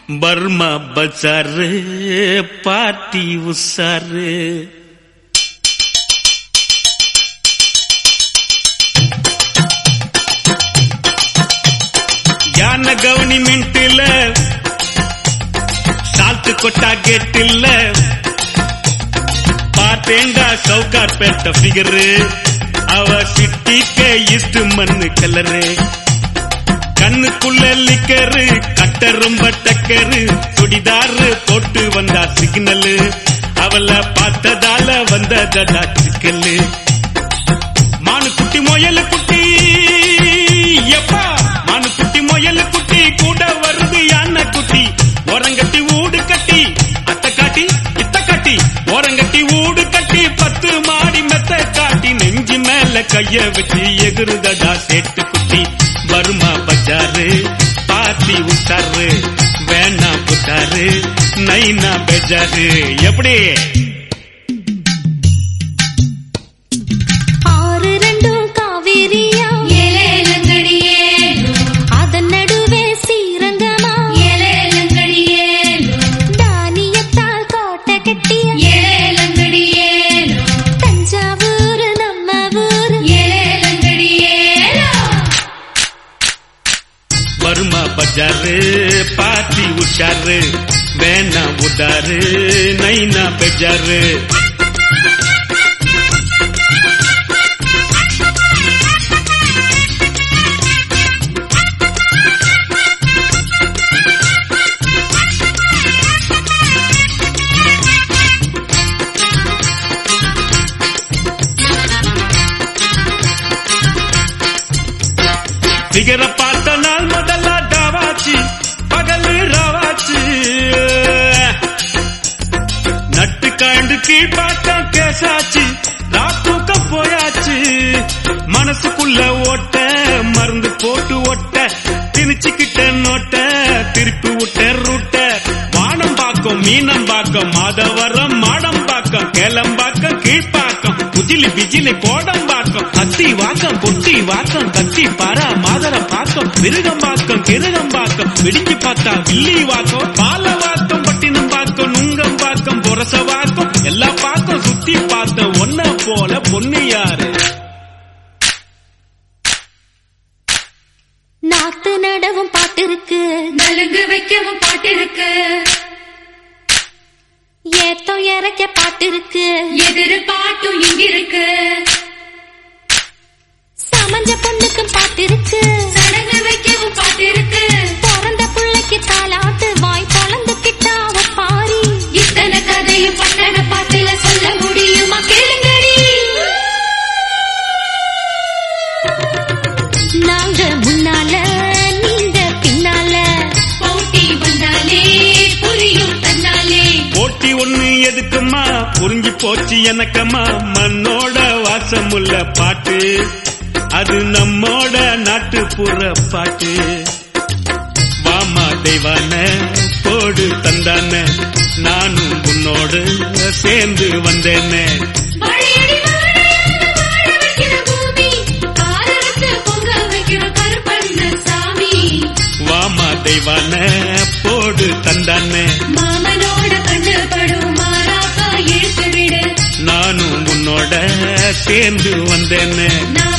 Burma பஜாரு party உசாரு. யான கவர்மெண்ட்ல salt கொட்டா கேட்டில்ல பார்த்தேண்டா சவுகார் பேட்ட ஃபிகரு. அவ சிட்டிக்கே ஈஸ்ட் மண்ணு கலரு. கண்ணுக்குள்ள லிக்கரு கட்ட ரொம்ப டக்கரு. சுடிதாரு போட்டு வந்தா சிக்னலு. அவளை பார்த்ததால வந்ததா சிக்கலு. மானு குட்டி முயலு குட்டி எப்பா மானு குட்டி முயலு குட்டி கூட வருது யானை குட்டி. ஓரங்கட்டி ஊடு கட்டி அத்த காட்டி இத்த காட்டி ஓரங்கட்டி ஊடு கட்டி 10 மாடி மெத்த காட்டி நெஞ்சு மேல கைய வச்சு எகுருதடா சேட்டு குட்டி. பர்மா பஜாரு பாத்தி உசாரு வேணா புத்தாரு நைனா பெஜாரு. எப்படி அதன் நடுவே ஸ்ரீரங்கமா தானியத்தால் கோட்டை கட்டிய தஞ்சாவூர் நம்ம ஊர். பர்மா பஜாரு பாத்தி உஷாரு வேணா உதாரு நைனா பெஜாரு. பிகர பார்த்த நாள் முதல்ல டாவாச்சு பகல் ராவாச்சு. நட்டு காண்டு கீழ் பார்த்தா கேசாச்சு. ராத்தூக்கம் போயாச்சு. மனசுக்குள்ள ஓட்ட மருந்து போட்டு ஒட்ட திணிச்சுக்கிட்ட நோட்ட திருப்பி விட்ட ரூட்ட. வானம் பாக்கம் மீனம் பாக்கம் மாதவரம் மாடம் பாக்கம் கேளம்பாக்கம் கீழ்பாக்கம் குஜிலி பிஜிலி கோடம் பாக்கம் அத்தி வாக்கம் கொட்டி வாக்கம் கத்தி பாரா மாதர பாக்கம் மிருகம் பாக்கம் கிருகம் பாக்கம் விடிஞ்சு பார்த்தா வில்லி வாக்கம் பால வாக்கம் பட்டினம் பாக்கம் நுங்கம் பாக்கம் பொரச வாக்கம் எல்லா பாக்கம் சுத்தி பார்த்த ஒன்ன போல பொண்ணு யாரு. நாத்து நடவும் பாட்டிருக்கு நலுங்கு வைக்கவும் பாட்டிருக்கு. ஏத்தம் இறக்க பாட்டிருக்கு எதிர் பாட்டும் இங்கிருக்கு. சமஞ்ச பொண்ணுக்கும் பாட்டிருக்கு சடங்கு வைக்கவும் பாட்டிருக்கு. பிறந்த பிள்ளைக்கு தாலாட்டு வாய் பொழந்துக்கிட்டா பாரி. இத்தனை கதையும் பட்டண பாட்டுல சொல்ல முடியுமா கேளுங்கடி. நாங்க முன்னால நீங்க பின்னால போட்டி வந்தாலே புரியும் தன்னாலே. போட்டி ஒண்ணு எதுக்குமா புரிஞ்சு போச்சு எனக்கம்மா. மண்ணோட வாசமுள்ள பாட்டு அது நம்மோட நாட்டுப்புற பாட்டு. வாமா தெய்வான போடு தந்தான நானும் உன்னோடு சேர்ந்து வந்தேனே. வாமா தெய்வான போடு தந்தான மாமனோட கண்ணு படும் மாறாக்கா இழுத்து விடு. நானும் உன்னோட சேர்ந்து வந்தேனே.